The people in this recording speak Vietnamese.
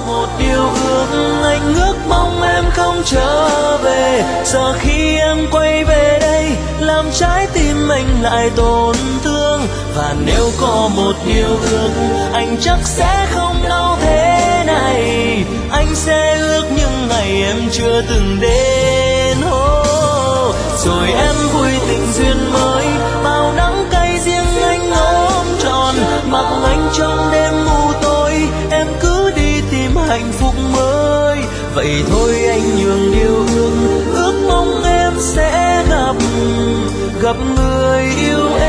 một điều ước, anh ước mong em không trở về. Giờ khi em quay về đây, làm trái tim anh lại tổn thương. Và nếu có một điều ước, anh chắc sẽ không đau thế này. Anh sẽ ước những ngày em chưa từng đến. Rồi em vui tình duyên mới, bao nắng cay riêng anh ôm trọn. Mặc anh trong đêm mù tối, em cứ đi tìm hạnh phúc mới. Vậy thôi anh nhường điều ước, ước mong em sẽ gặp người yêu em.